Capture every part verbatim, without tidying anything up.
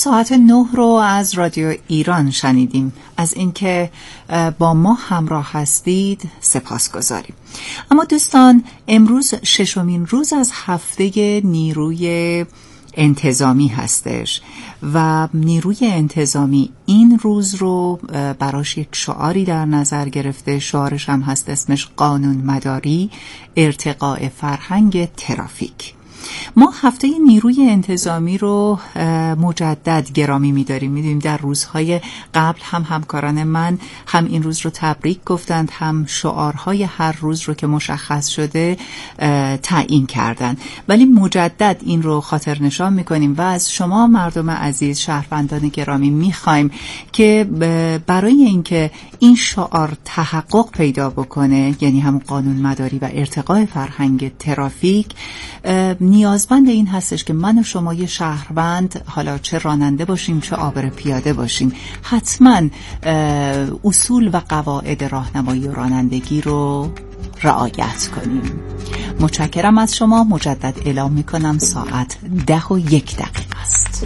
ساعت نه رو از رادیو ایران شنیدیم. از اینکه با ما همراه هستید سپاسگزاریم. اما دوستان، امروز ششمین روز از هفته نیروی انتظامی هستش و نیروی انتظامی این روز رو براش یک شعاری در نظر گرفته. شعارش هم هست، اسمش قانون مداری، ارتقاء فرهنگ ترافیک. ما هفته نیروی انتظامی رو مجدد گرامی می‌داریم. می‌دونیم در روزهای قبل هم همکاران من هم این روز رو تبریک گفتند، هم شعارهای هر روز رو که مشخص شده تعیین کردند، ولی مجدد این رو خاطر نشان می‌کنیم و از شما مردم عزیز، شهروندان گرامی می‌خوایم که برای اینکه این شعار تحقق پیدا بکنه، یعنی هم قانون مداری و ارتقاء فرهنگ ترافیک، نیازمند این هستش که من و شما یه شهروند، حالا چه راننده باشیم چه عابر پیاده باشیم، حتما اصول و قواعد راهنمایی و رانندگی رو رعایت کنیم. متشکرم از شما. مجدد اعلام میکنم ساعت ده و یک دقیقه است.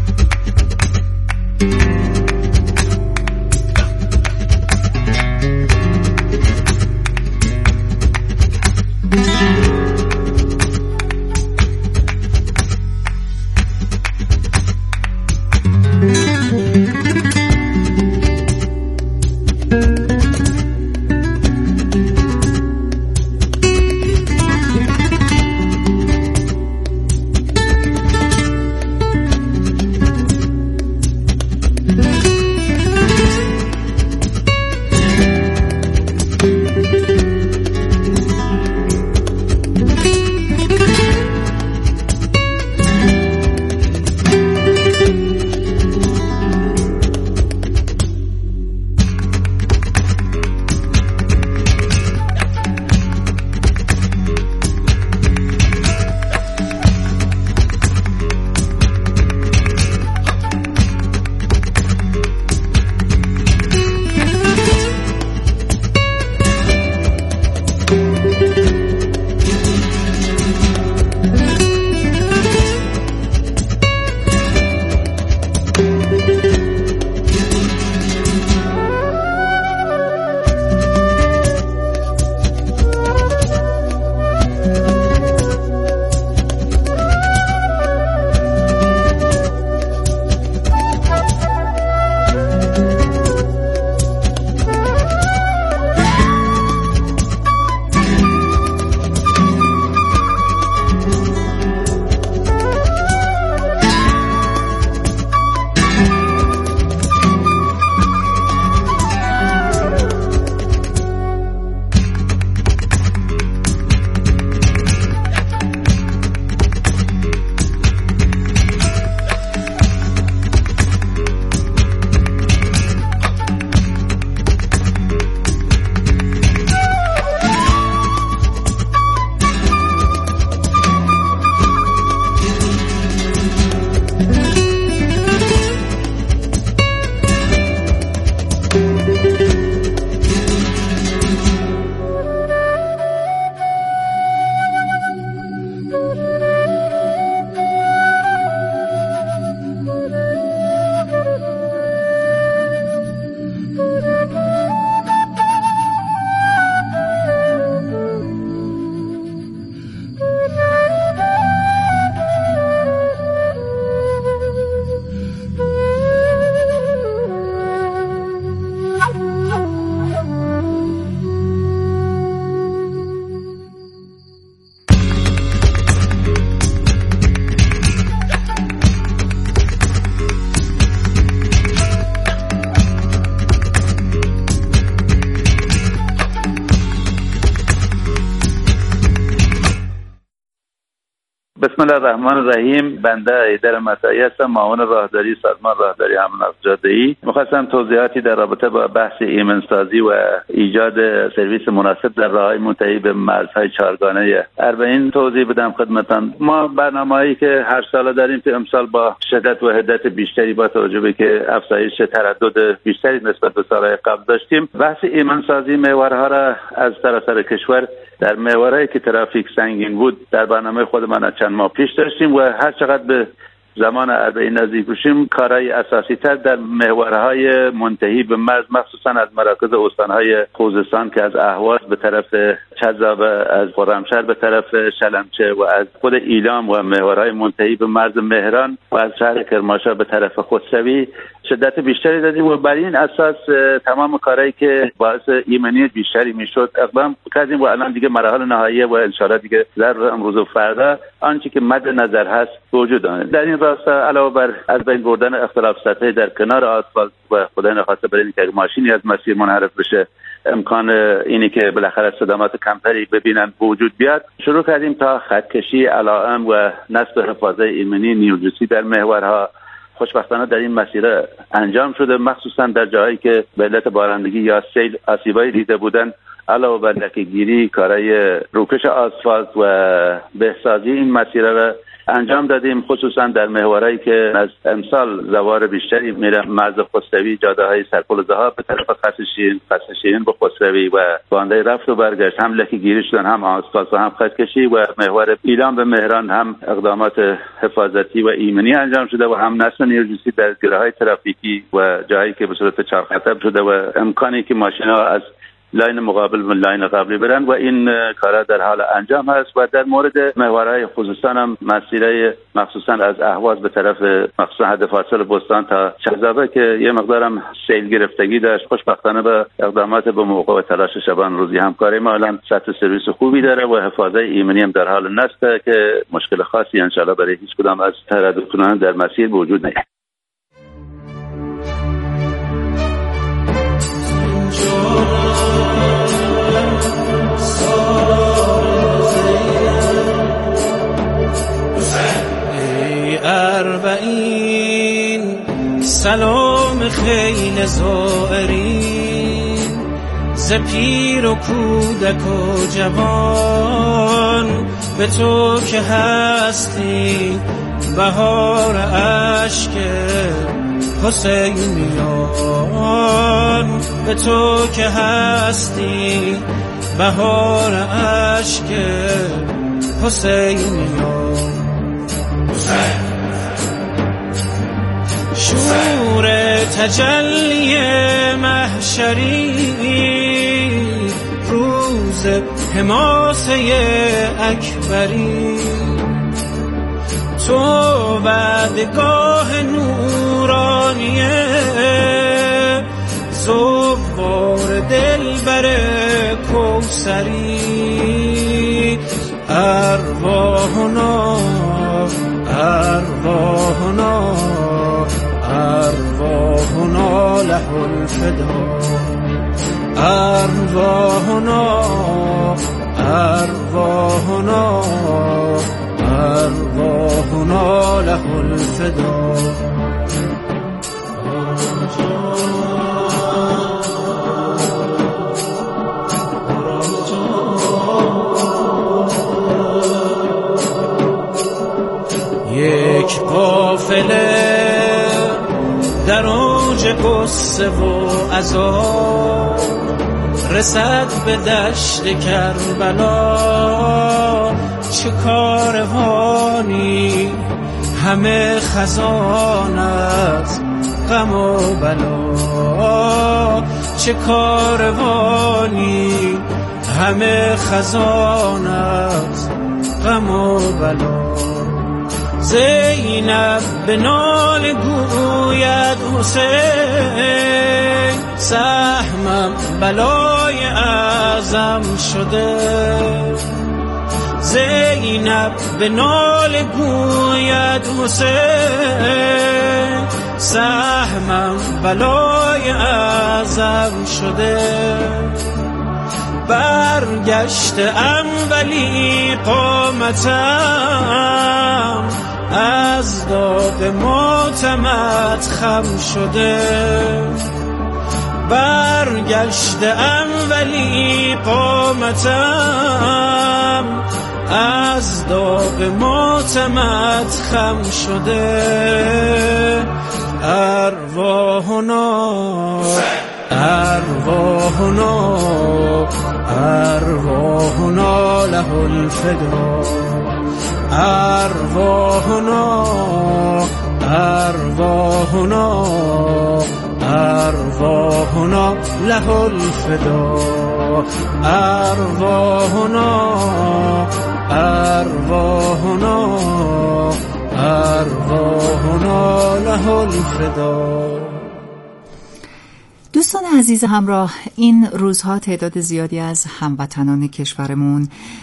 بسم الله الرحمن الرحیم. بنده ایدر متعی هستم، معاون راهداری سازمان راهداری حمل نقل جاده‌ای. می‌خواستم توضیحاتی در رابطه با بحث ایمنسازی و ایجاد سرویس مناسب در راه‌های منتهی به مرزهای چهارگانه اربعین توضیح بدم خدمتتان. ما برنامه‌ای که هر سال داریم که امسال با شدت و حدت بیشتری با توجه به که افزایش تردد بیشتری نسبت به سال‌های قبل داشتیم، بحث ایمنسازی محورها را از سراسر کشور در محورهایی که ترافیک سنگین بود در برنامه خود من چند ماه پیش داشتیم و هر چقدر به زمان اربعین نزدیک بشیم، کارهای اساسی تر در محورهای منتهی به مرز، مخصوصا از مراکز استانهای خوزستان که از اهواز به طرف چذابه، از خرمشهر به طرف شلمچه و از خود ایلام و محورهای منتهی به مرز مهران و از شهر کرمانشاه به طرف خسروی شدت بیشتری دادیم و بر این اساس تمام کارهایی که باعث ایمنی بیشتری میشد اقدام کردیم و الان دیگه مراحل نهایی و ان شاءالله دیگه در امروز و فردا آنچه که مد نظر هست وجود داره. در این راستا علاوه بر از بین بردن اختلاف سطحی در کنار آسفالت و خدای نخواسته برای اینکه ماشینی از مسیر منحرف بشه امکان اینی که بالاخره صدمات کمتری ببینن وجود بیاد، شروع کردیم تا خطکشی علائم و نصب حفاظه ایمنی نیوجسی در محورها خوشبختانه در این مسیر انجام شده، مخصوصا در جاهایی که به علت بارندگی یا سیل آسیبایی دیده بودن. علاوه بر لکه‌گیری، کارهای روکش آسفالت و بهسازی این مسیر را انجام دادیم، خصوصا در محورایی که از امسال زوار بیشتری میره، مرز خسروی، جاده های سرپل ذهاب به طرف قصر شیرین، قصر شیرین به خسروی و بانده رفت و برگشت، هم لکه‌گیری شدن، هم آسفالت و هم خطکشی، و محور ایلام به مهران هم اقدامات حفاظتی و ایمنی انجام شده و هم نصب نیوجسی در گره‌های ترافیکی و جایی که به صورت چهارخط شده و امکانی که ماشینا از لاین مقابل و لاین قبلی برن و این کارا در حال انجام هست. و در مورد محورهای خوزستان هم مسیرهای مخصوصا از اهواز به طرف مخصوصا حد فاصل بستان تا چذابه که یه مقدارم سیل گرفتگی داشت، خوشبختانه به اقدامات به موقع و تلاش شبان روزی همکاری ما الان سطح سرویس خوبی داره و حفاظه ایمنی هم در حال نصبه که مشکل خاصی ان شاءالله برای هیچ کدام از تردد کننده در مسیر وجود نیست. اربعین سلام خیل زائرین، ز پیر و کودک و جوان، به تو که هستی بهار اشک حسینیان، به تو که هستی بهار اشک حسینیان. شور تجلی محشری، روز حماسه اکبری، تو وعدگاه نورانیه، زوار دلبر کوثری. ارواحنا ارواحنا ارواحنا له الفدا، ارواحنا ارواحنا ارواحنا له الفدا. یک قافله در اوج قصه و عذاب، رسد به دشت کربلا. چه کاروانی همه خزانت غم و بلا، چه کاروانی همه خزانت غم و بلا. زینب به ناله گوید حسین، سهمم بلای اعظم شده. زینب به ناله گوید حسین، سهمم بلای اعظم شده. برگشتم ولی قامتم، از داغ ماتمت خم شده. برگشتم ولی قامتم، از داغ ماتمت خم شده. ارواحنا ارواحنا ارواحنا له الفدا، ارواحنا ارواحنا ارواحنا له الفدا ارواحنا ارواحنا ارواحنا له الفدا. دوستان عزیز همراه، این روزها تعداد زیادی از هموطنان کشورمون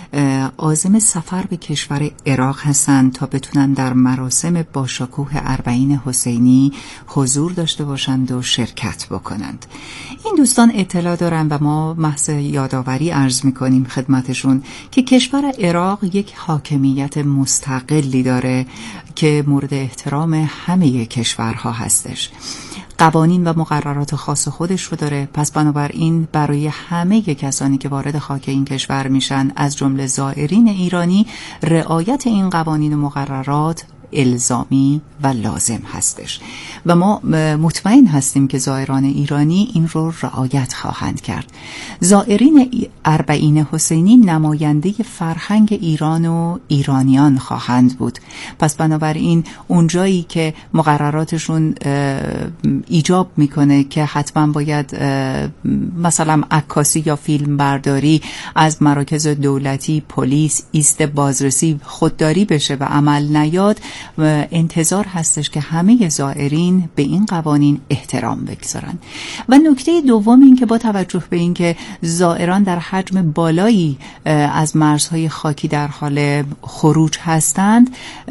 عازم سفر به کشور عراق هستند تا بتونن در مراسم باشکوه اربعین حسینی حضور داشته باشند و شرکت بکنند. این دوستان اطلاع دارن و ما محض یادآوری عرض میکنیم خدمتشون که کشور عراق یک حاکمیت مستقلی داره که مورد احترام همه کشورها هستش. قوانین و مقررات خاص خودش رو داره. پس بنابراین برای همه کسانی که وارد خاک این کشور میشن از جمله زائرین ایرانی رعایت این قوانین و مقررات الزامی و لازم هستش و ما مطمئن هستیم که زائران ایرانی این رو رعایت خواهند کرد. زائرین اربعین حسینی نماینده فرهنگ ایران و ایرانیان خواهند بود. پس بنابراین اونجایی که مقرراتشون ایجاب میکنه که حتما باید مثلا عکاسی یا فیلم برداری از مراکز دولتی، پلیس، ایست بازرسی خودداری بشه و عمل نیاد، انتظار هستش که همه زائرین به این قوانین احترام بگذارن. و نکته دوم این که با توجه به این که زائران در حجم بالایی از مرزهای خاکی در حال خروج هستند،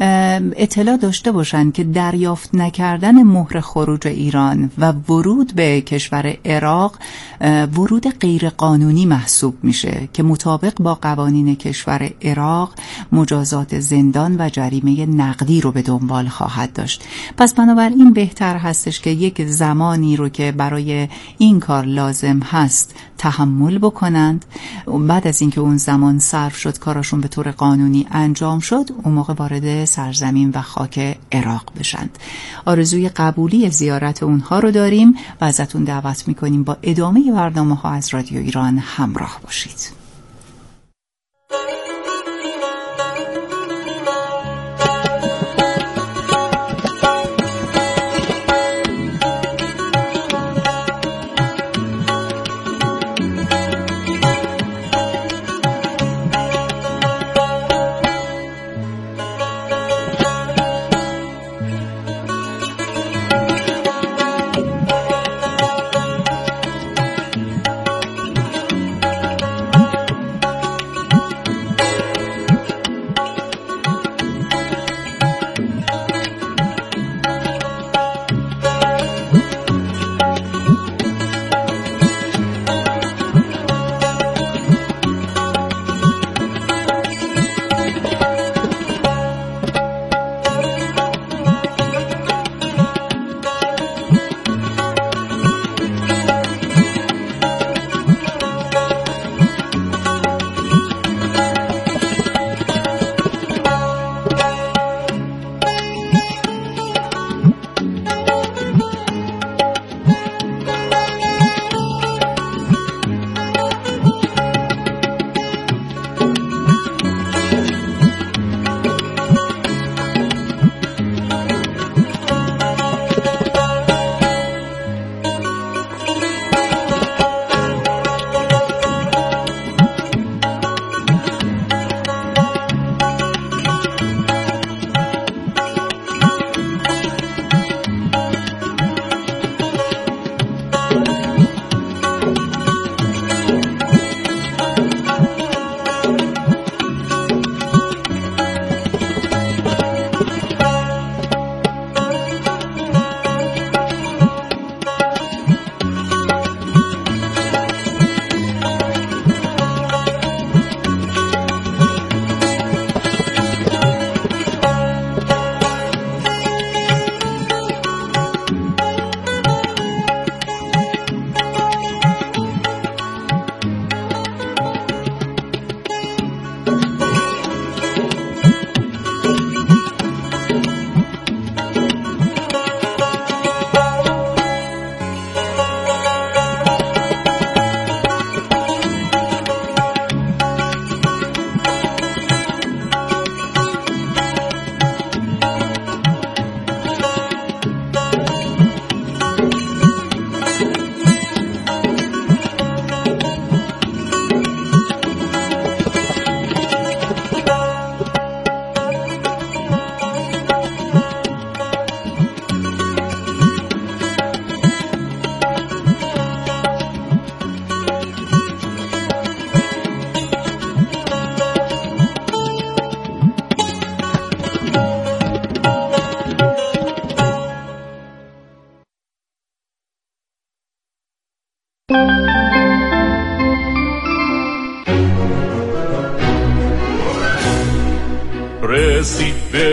اطلاع داشته باشند که دریافت نکردن مهر خروج ایران و ورود به کشور عراق ورود غیر قانونی محسوب میشه که مطابق با قوانین کشور عراق مجازات زندان و جریمه نقدی رو به دنبال خواهد داشت. پس بنابراین بهتر هستش که یک زمانی رو که برای این کار لازم هست تحمل بکنند. بعد از اینکه اون زمان صرف شد، کارشون به طور قانونی انجام شد، اون موقع وارد سرزمین و خاک عراق بشند. آرزوی قبولی زیارت اونها رو داریم و ازتون دعوت میکنیم با ادامه برنامه ها از رادیو ایران همراه باشید.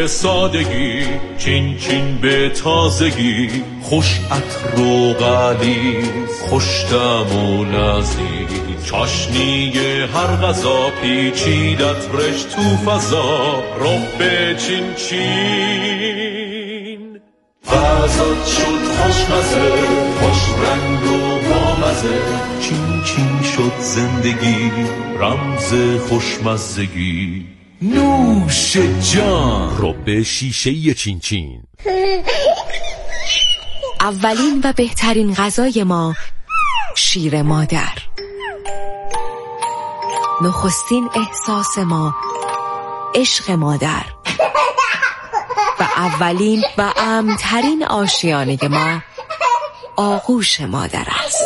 به سادگی، چین چین به تازگی، خوش عطر و غلیظ، خوش طعم و لذیذ، چاشنی هر غذا پیچیدت رشت تو فضا، رب چین چین غذات شد خوشمزه، خوش رنگ و بامزه، چین چین شد زندگی، رمز خوشمزگی. نوش جان، رب شیشه چین چین. اولین و بهترین غذای ما شیر مادر، نخستین احساس ما عشق مادر و اولین و امن‌ترین آشیانه ما آغوش مادر است.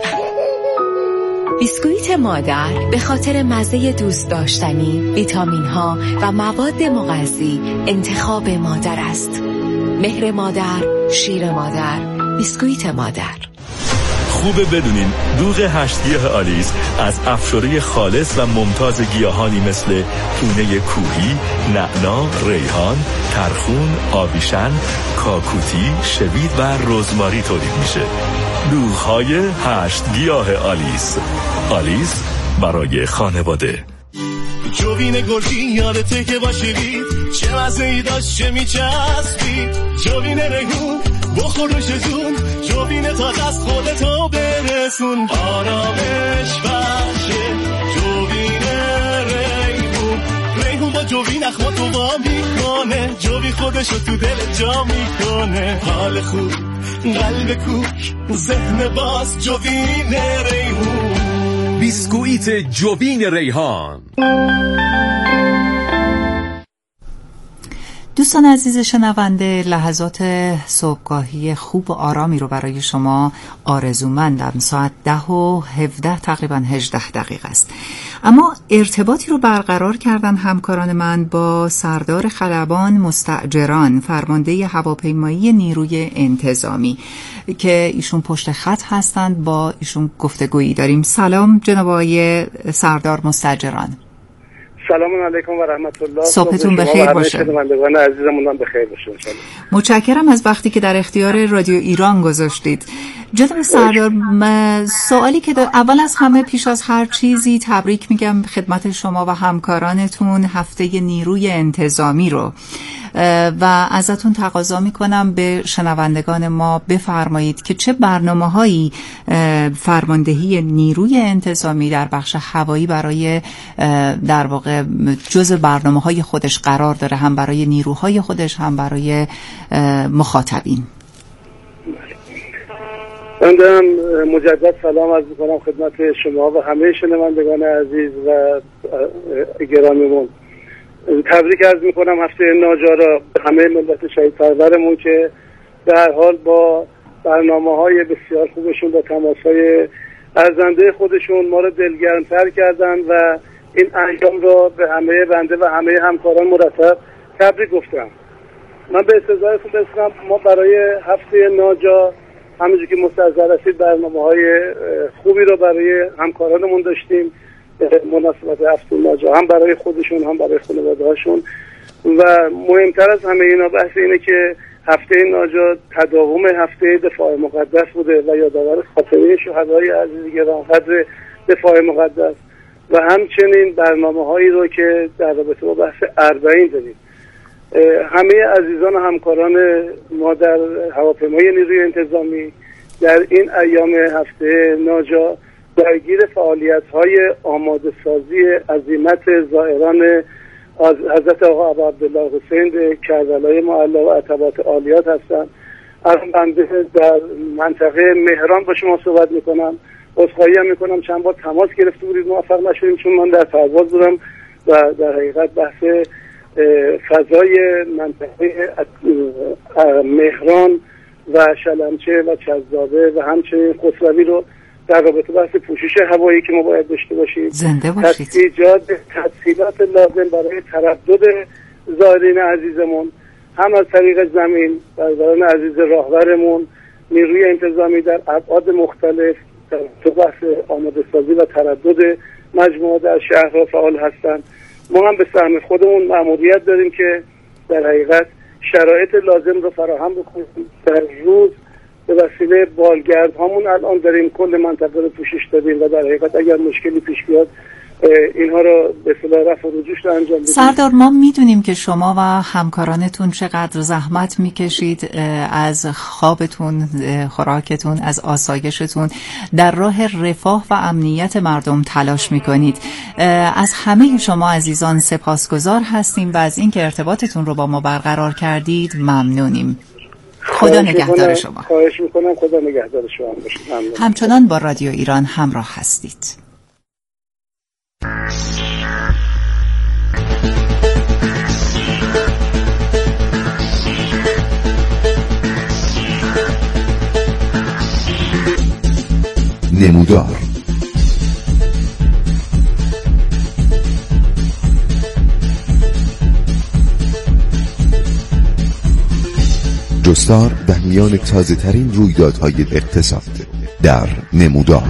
بیسکویت مادر به خاطر مزه دوست داشتنی، ویتامین ها و مواد مغذی انتخاب مادر است. مهر مادر، شیر مادر، بیسکویت مادر. خوبه بدونین دوغ هشت گیاه آلیس از افشاره خالص و ممتاز گیاهانی مثل پونه کوهی، نعنا، ریحان، ترخون، آویشن، کاکوتی، شوید و رزماری تولید میشه. دوغ‌های هشت گیاه آلیس. آلیس برای خانواده. جوین گلگی یادته که باشیدی، چه مزه‌ای داشت چه میچسبی. جوین ریحون بخورش زون، جوین تا دست خودتو برسون. آرامش بخشه جوین ریحون، ریحون با جوین اخماتو وا میکنه، جوین خودشو تو دل جا میکنه. حال خوب، قلب کوک، ذهن باز، جوین ریحون. بیسکویت جوین ریحان. دوستان عزیز شنونده، لحظات صبحگاهی خوب و آرامی رو برای شما آرزومندم. ساعت ده و هفده تقریبا هجده دقیقه است. اما ارتباطی رو برقرار کردن همکاران من با سردار خلبان مستاجران، فرمانده هواپیمایی نیروی انتظامی، که ایشون پشت خط هستند. با ایشون گفتگویی داریم. سلام جناب آقای سردار مستاجران. سلام علیکم و رحمت الله. صبحتون بخیر باشه. شنوندگان عزیزمون هم بخیر باشه ان شاء الله. متشکرم از وقتی که در اختیار رادیو ایران گذاشتید. جناب سردار، سوالی که اول از همه پیش از هر چیزی تبریک میگم خدمت شما و همکارانتون هفته نیروی انتظامی رو و ازتون تقاضا میکنم به شنوندگان ما بفرمایید که چه برنامه‌هایی فرماندهی نیروی انتظامی در بخش هوایی برای در واقع جزء برنامه‌های خودش قرار داره، هم برای نیروهای خودش هم برای مخاطبین. من دارم مجدد سلام عرض می‌کنم خدمت شما و همه شنوندگان عزیز و گرامیمون. تبریک عرض میکنم هفته ناجارا به همه ملت شهید پرورمون که به هر حال با برنامه‌های بسیار خوبشون و تماس‌های ارزنده خودشون ما رو دلگرم‌تر کردن و این ایام را به همه بنده و همه همکاران مرتب تبریک گفتم. من به استضافتون برسونم، ما برای هفته ناجا همونجور که مستحضر هستید برنامه‌های خوبی رو برای همکارانمون داشتیم مناسبت هفته ناجا، هم برای خودشون هم برای خانواده‌هاشون. و مهمتر از همه اینا بحث اینه که هفته ناجا تداوم هفته دفاع مقدس بوده و یادآور خاطره شهدای عزیز گرامی‌قدر دفاع مقدس و همچنین برنامه‌هایی رو که در رابطه با بحث اربعین داریم. همه عزیزان و همکاران ما در هواپیمای نیروی انتظامی در این ایام هفته ناجا درگیر فعالیت‌های آماده سازی عزیمت زائران حضرت آقا ابا عبدالله حسین کربلای معلی و عتبات عالیات هستند. الان بنده در منطقه مهران با شما صحبت میکنم. عذرخواهی هم میکنم چند بار تماس گرفته بودید موفق نشدیم چون من در پرواز بودم و در حقیقت بحث فضای منطقه مهران و شلمچه و چزدابه و همچنین خسروی رو در رابطه بحث پوشش هوایی که ما باید داشته باشیم، زنده باشید، ایجاد تسهیلات لازم برای تردد زائرین عزیزمون هم از طریق زمین، برادران عزیز راهورمون نیروی انتظامی در ابعاد مختلف در تو بحث آماده سازی و تردد مجموعه در شهرها فعال هستند. ما هم به سهم خودمون مأموریت داریم که در حقیقت شرایط لازم رو فراهم بکنیم. در روز به وسیله بالگرد هامون الان داریم کل منطقه رو پوشش دادیم و در حقیقت اگر مشکلی پیش بیاد اینها رو به اصطلاح رفع و رجوعش رو انجام بدیم. سردار، ما میدونیم که شما و همکارانتون چقدر زحمت میکشید از خوابتون، خوراکتون، از آسایشتون، در راه رفاه و امنیت مردم تلاش میکنید. از همه شما عزیزان سپاسگزار هستیم و از اینکه ارتباطتون رو با ما برقرار کردید ممنونیم. خدا نگهدار شما. خواهش میکنم. خدا نگهدار شما باشید. همچنان با رادیو ایران همراه هستید. نمودار جستار در میان تازه ترین رویدادهای اقتصاد در نمودار.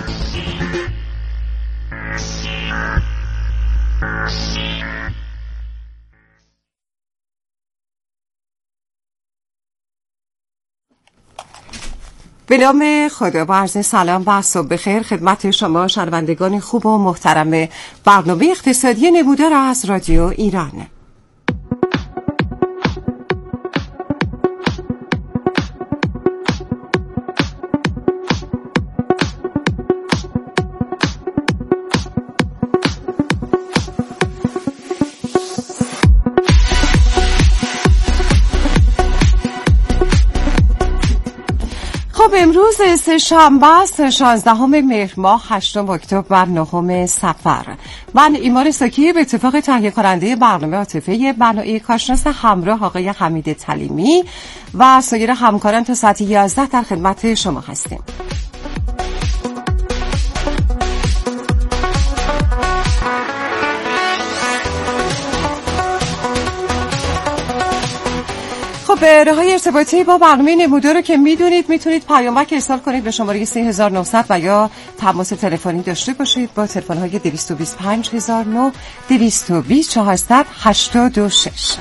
به نام خدا و عرض سلام و صبح بخیر خدمت شما شنوندگان خوب و محترم برنامه اقتصادی نمودار از رادیو ایران. خب امروز سه شنبه است، شانزدهم مهر ماه، هشتم اکتبر و نهم صفر. من ایمان ساکی به اتفاق تهیه کننده برنامه عاطفه بنایی، کارشناس همراه آقای حمید تلیمی و سایر همکاران تا ساعت یازده در خدمت شما هستیم. به راههای ارتباطی با برنامه نمودار رو که میدونید میتونید پیامک ارسال کنید به شماره سه هزار و نهصد و یا تماس تلفنی داشته باشید با تلفن‌های دویست و بیست و پنج هزار و نه، دویست و بیست چهارصد هشتاد و شش.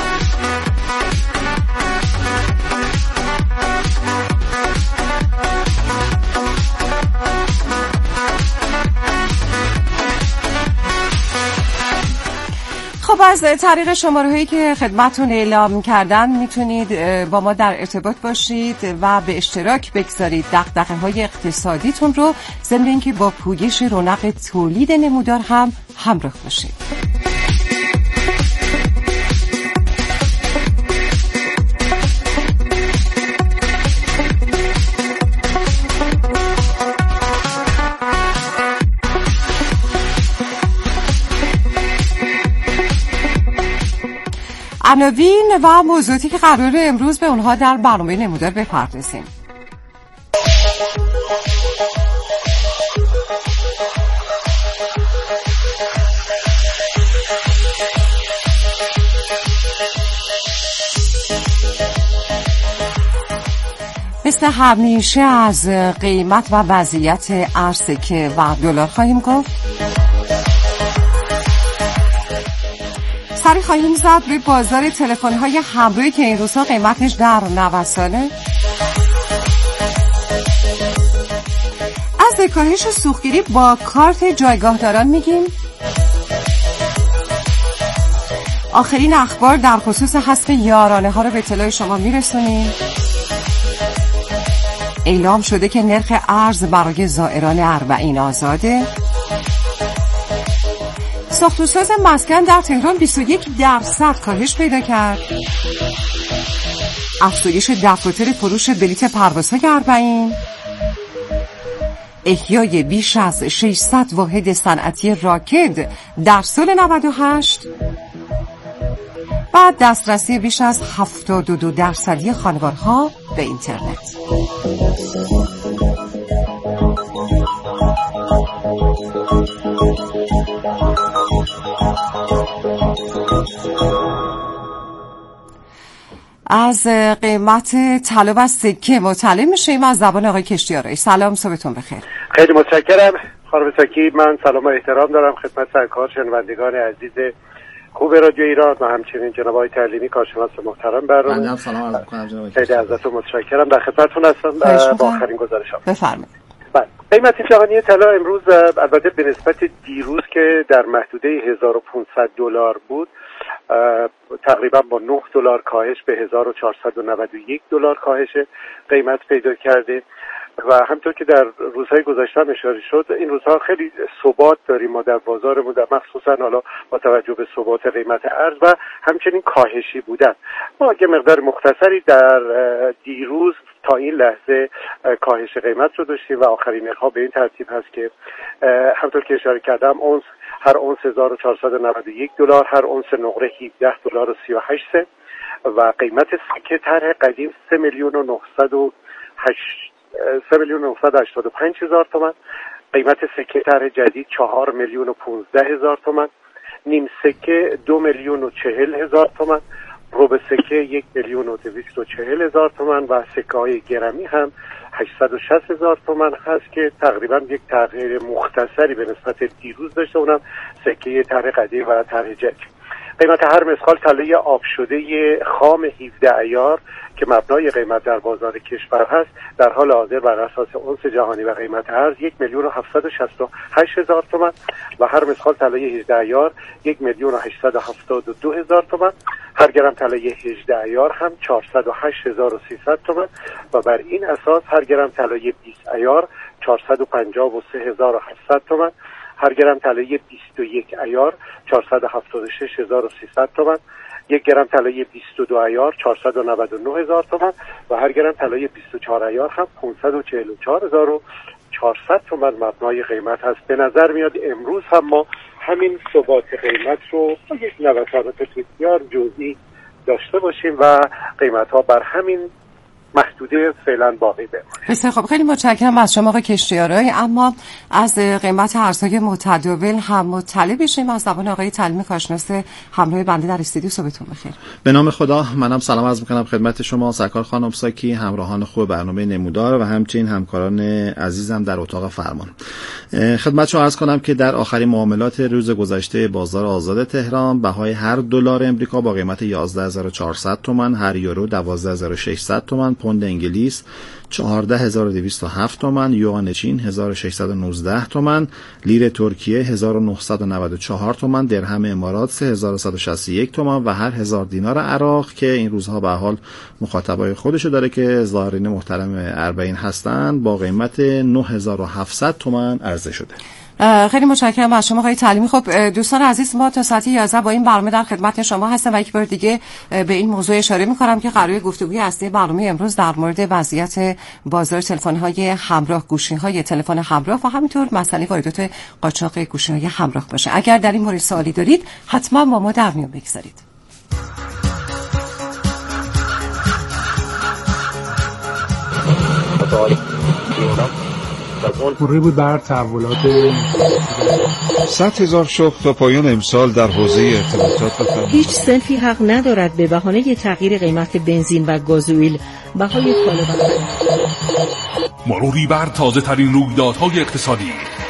خب از طریق شماره‌هایی که خدمتتون اعلام کردن میتونید با ما در ارتباط باشید و به اشتراک بگذارید دغدغه‌های اقتصادیتون رو، ضمن اینکه با پویش رونق تولید نمودار هم همراه باشید. عناوین و موضوعاتی که قراره امروز به اونها در برنامه نمودار بپردازیم. مثل همیشه از قیمت و وضعیت ارز که و دلار خواهیم گفت. سری خواهیم زد به بازار تلفن‌های همراهی که این روزها قیمتش در نوسانه. از کاهش سوختگیری با کارت جایگاهداران میگیم. آخرین اخبار در خصوص حذف یارانه ها رو به اطلاع شما میرسونیم. اعلام شده که نرخ ارز برای زائران اربعین آزاده. ساخت و ساز مسکن در تهران بیست و یک درصد کاهش پیدا کرد. افزایش دفاتر فروش بلیت پروازهای اربعین. احیای بیش از ششصد واحد صنعتی راکد در سال نود و هشت. و دسترسی بیش از هفتاد و دو درصدی خانوارها به اینترنت. از قیمت طلا و سکه مطلع میشیم از زبان آقای کشتیارایی. سلام، صبحتون بخیر. خیلی متشکرم خانم ساکی. من سلام و احترام دارم خدمت سرکار شنوندگان عزیز خوب رادیو ایران و همچنین جناب آقای تعلیمی کارشناس محترم برنامه. بنده سلام عرض می‌کنم جناب. خیلی ازتون متشکرم. در خدمتتون هستم با آخرین گزارشات. بفرمایید. بله. قیمت جهانی طلا امروز البته به نسبت دیروز که در محدوده هزار و پانصد دلار بود تقریبا با نه دلار کاهش به هزار و چهارصد و نود و یک دلار کاهش قیمت پیدا کرده و همطور که در روزهای گذشته هم اشاره شد این روزها خیلی ثبات داریم ما در بازارمون، در مخصوصا حالا با توجه به ثبات قیمت ارز و همچنین کاهشی بودن. ما یه مقدار مختصری در دیروز تا این لحظه کاهش قیمت رو داشتیم و آخرین نرخ‌ها به این ترتیب هست که همطور که اشاره کردم اونس هر اونس هزار و چهارصد و نود و یک دلار، هر اونس نقره هفده دلار و سی و هشت سنت و قیمت سکه طرح قدیم سه میلیون و نهصد و هشتاد و پنج هزار تومان، قیمت سکه طرح جدید چهار میلیون و پانزده هزار تومان، نیم سکه دو میلیون و چهل هزار تومان، ربع سکه یک میلیون و دویست و چهل هزار تومان و سکه های گرمی هم هشتصد و شصت هزار تومان هست که تقریبا یک تغییر مختصری به نسبت دیروز داشته، اونم سکه طرح قدیم و طرح جدید. قیمت هر مسقال طلای آب شده خام هفده ایار که مبنای قیمت در بازار کشور هست در حال حاضر بر اساس اونس جهانی و قیمت ارز یک میلیون و هفتصد و شصت و هشت هزار تومان و هر مسقال طلای هجده ایار یک میلیون و هشتصد و هفتاد و دو هزار تومان، هر گرم طلای هجده ایار هم چهارصد و هشت هزار و سیصد تومان و بر این اساس هر گرم طلای بیست ایار چهارصد و پنجاه و سه هزار و هشتصد تومان، هر گرم طلای بیست و یک ایار چهارصد و هفتاد و شش هزار و سیصد تومان، یک گرم طلای بیست و دو ایار چهارصد و نود و نه هزار تومان و هر گرم طلای بیست و چهار ایار هم پانصد و چهل و چهار هزار و چهارصد تومان مبنای قیمت هست. به نظر میاد امروز هم ما همین ثبات قیمت رو با یک نوسانات بسیار جزئی داشته باشیم و قیمت ها بر همین محدوده فعلا باقی بمونه. بسیار خب، خیلی متشکرم از شما آقای کشتیارایی. اما از قیمت ارزهای متداول هم مطلع بشیم از زبان آقای تعلیمی کارشناس همراه بنده در استودیو. صبحتون بخیر. به نام خدا، منم سلام عرض می‌کنم خدمت شما سرکار خانم ساکی، همراهان خوب برنامه نمودار و همچنین همکاران عزیزم در اتاق فرمان. خدمت شما عرض کنم که در آخرین معاملات روز گذشته بازار آزاد تهران بهای هر دلار امریکا با قیمت یازده هزار و چهارصد تومان، هر یورو دوازده هزار و ششصد تومان، پوند انگلیس چهارده هزار و دویست و هفت تومان، یوان چین هزار و ششصد و نوزده تومان، لیر ترکیه هزار و نهصد و نود و چهار تومان، درهم امارات سه هزار و صد و شصت و یک تومان و هر هزار دینار عراق که این روزها به حال مخاطبای خودشو داره که زائرین محترم اربعین هستن با قیمت نه هزار و هفتصد تومان عرضه شده. خیلی متشکرم از شما آقای تعلیمی. خب دوستان عزیز، ما تا ساعت یازده با این برنامه در خدمت شما هستم و یک بار دیگه به این موضوع اشاره می‌کنم که قرار گفتگوی اصلی برنامه امروز در مورد وضعیت بازار تلفن‌های همراه، گوشی‌های تلفن همراه و همینطور مسئله واردات قاچاق گوشی‌های همراه باشه. اگر در این مورد سوالی دارید حتما با ما در میون بگذارید. پوری بود بر تحولات صد هزار شغل تا پایان امسال در حوزه ارتباطات و فرمانده. هیچ صنفی حق ندارد به بهانه تغییر قیمت بنزین و گازوئیل بهای کالا مروری بر تازه ترین رویدادهای اقتصادی